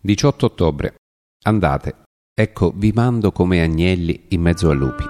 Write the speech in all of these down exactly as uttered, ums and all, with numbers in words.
diciotto ottobre. Andate, ecco vi mando come agnelli in mezzo a lupi.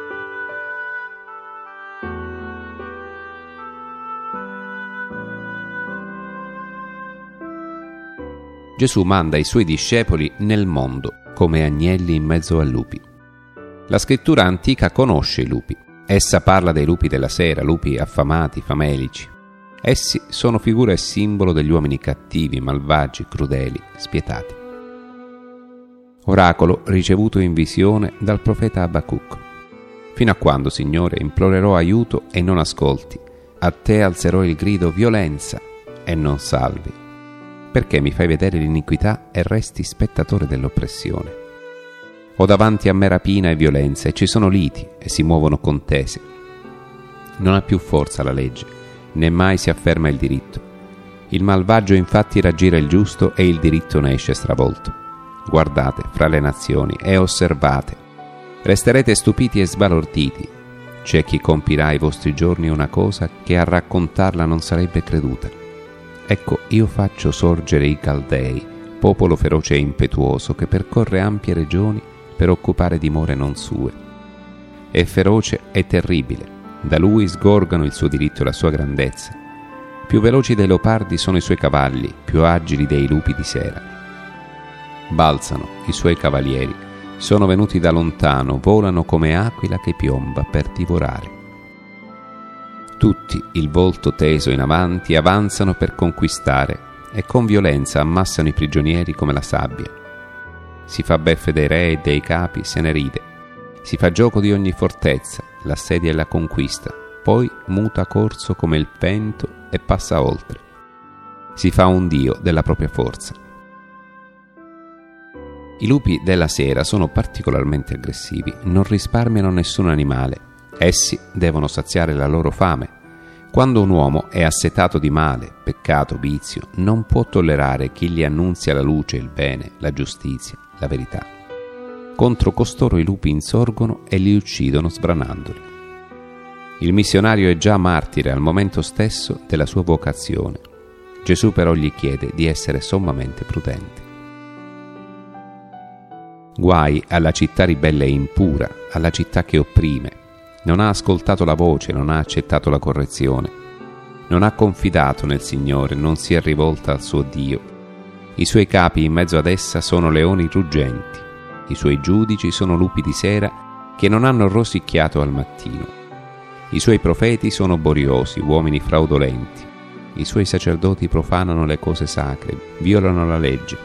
Gesù manda i suoi discepoli nel mondo come agnelli in mezzo a lupi. La scrittura antica conosce i lupi. Essa parla dei lupi della sera, lupi affamati, famelici. Essi sono figura e simbolo degli uomini cattivi, malvagi, crudeli, spietati. Oracolo ricevuto in visione dal profeta Abacuc. Fino a quando, Signore, implorerò aiuto e non ascolti? A te alzerò il grido violenza e non salvi. Perché mi fai vedere l'iniquità e resti spettatore dell'oppressione? Ho davanti a me rapina e violenza e ci sono liti e si muovono contese. Non ha più forza la legge, né mai si afferma il diritto. Il malvagio infatti raggira il giusto e il diritto ne esce stravolto. Guardate fra le nazioni e osservate. Resterete stupiti e sbalorditi. C'è chi compirà ai vostri giorni una cosa che a raccontarla non sarebbe creduta. Ecco, io faccio sorgere i Caldei, popolo feroce e impetuoso che percorre ampie regioni per occupare dimore non sue. È feroce e terribile. Da lui sgorgano il suo diritto e la sua grandezza. Più veloci dei leopardi sono i suoi cavalli, più agili dei lupi di sera. Balzano i suoi cavalieri, sono venuti da lontano, volano come aquila che piomba per divorare. Tutti, il volto teso in avanti, avanzano per conquistare e con violenza ammassano i prigionieri come la sabbia. Si fa beffe dei re e dei capi, se ne ride. Si fa gioco di ogni fortezza, l'assedia e la conquista, poi muta corso come il vento e passa oltre. Si fa un dio della propria forza. I lupi della sera sono particolarmente aggressivi, non risparmiano nessun animale. Essi devono saziare la loro fame. Quando un uomo è assetato di male, peccato, vizio, non può tollerare chi gli annunzia la luce, il bene, la giustizia, la verità. Contro costoro i lupi insorgono e li uccidono sbranandoli. Il missionario è già martire al momento stesso della sua vocazione. Gesù però gli chiede di essere sommamente prudente. Guai alla città ribelle e impura, alla città che opprime. Non ha ascoltato la voce, non ha accettato la correzione. Non ha confidato nel Signore, non si è rivolta al suo Dio. I suoi capi in mezzo ad essa sono leoni ruggenti. I suoi giudici sono lupi di sera che non hanno rosicchiato al mattino. I suoi profeti sono boriosi, uomini fraudolenti. I suoi sacerdoti profanano le cose sacre, violano la legge.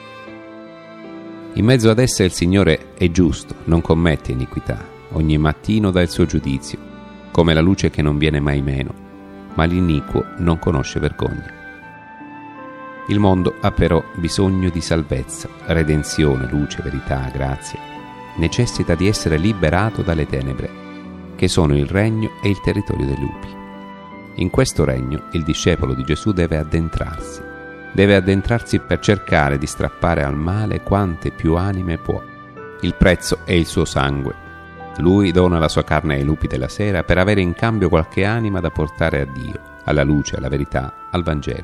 In mezzo ad essa il Signore è giusto, non commette iniquità. Ogni mattino dà il suo giudizio, come la luce che non viene mai meno, ma l'iniquo non conosce vergogna. Il mondo ha però bisogno di salvezza, redenzione, luce, verità, grazia. Necessita di essere liberato dalle tenebre, che sono il regno e il territorio dei lupi. In questo regno il discepolo di Gesù deve addentrarsi. Deve addentrarsi per cercare di strappare al male quante più anime può. Il prezzo è il suo sangue. Lui dona la sua carne ai lupi della sera per avere in cambio qualche anima da portare a Dio, alla luce, alla verità, al Vangelo.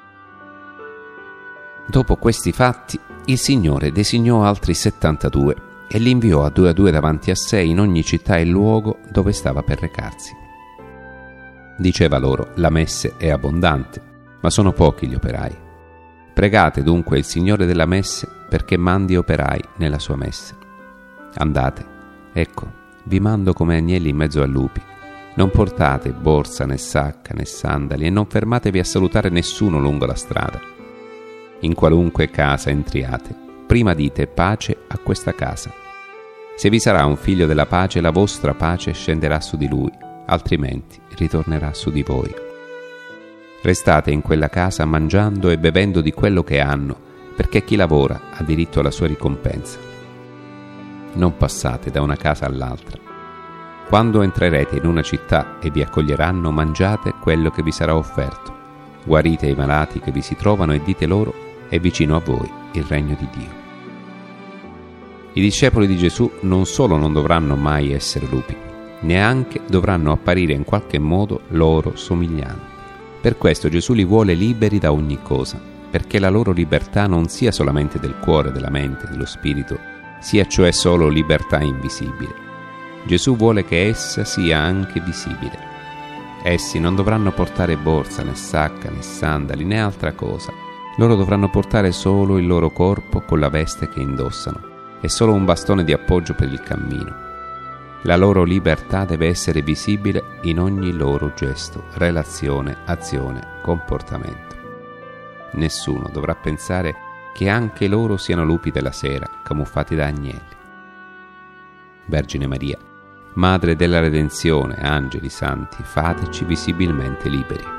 Dopo questi fatti, il Signore designò altri settantadue e li inviò a due a due davanti a sé in ogni città e luogo dove stava per recarsi. Diceva loro: la messe è abbondante, ma sono pochi gli operai. Pregate dunque il Signore della messe perché mandi operai nella sua messe. Andate, ecco, vi mando come agnelli in mezzo a lupi. Non portate borsa né sacca né sandali e non fermatevi a salutare nessuno lungo la strada. In qualunque casa entriate, prima dite pace a questa casa. Se vi sarà un figlio della pace, la vostra pace scenderà su di lui, altrimenti ritornerà su di voi. Restate in quella casa mangiando e bevendo di quello che hanno, perché chi lavora ha diritto alla sua ricompensa. Non passate da una casa all'altra. Quando entrerete in una città e vi accoglieranno, mangiate quello che vi sarà offerto. Guarite i malati che vi si trovano e dite loro: è vicino a voi il regno di Dio. I discepoli di Gesù non solo non dovranno mai essere lupi, neanche dovranno apparire in qualche modo loro somiglianti. Per questo Gesù li vuole liberi da ogni cosa. perché la loro libertà non sia solamente del cuore, della mente, dello spirito, sia cioè solo libertà invisibile. Gesù vuole che essa sia anche visibile. Essi non dovranno portare borsa, né sacca, né sandali, né altra cosa. Loro dovranno portare solo il loro corpo con la veste che indossano e solo un bastone di appoggio per il cammino. La loro libertà deve essere visibile in ogni loro gesto, relazione, azione, comportamento. Nessuno dovrà pensare che anche loro siano lupi della sera, camuffati da agnelli. Vergine Maria, Madre della Redenzione, angeli santi, fateci visibilmente liberi.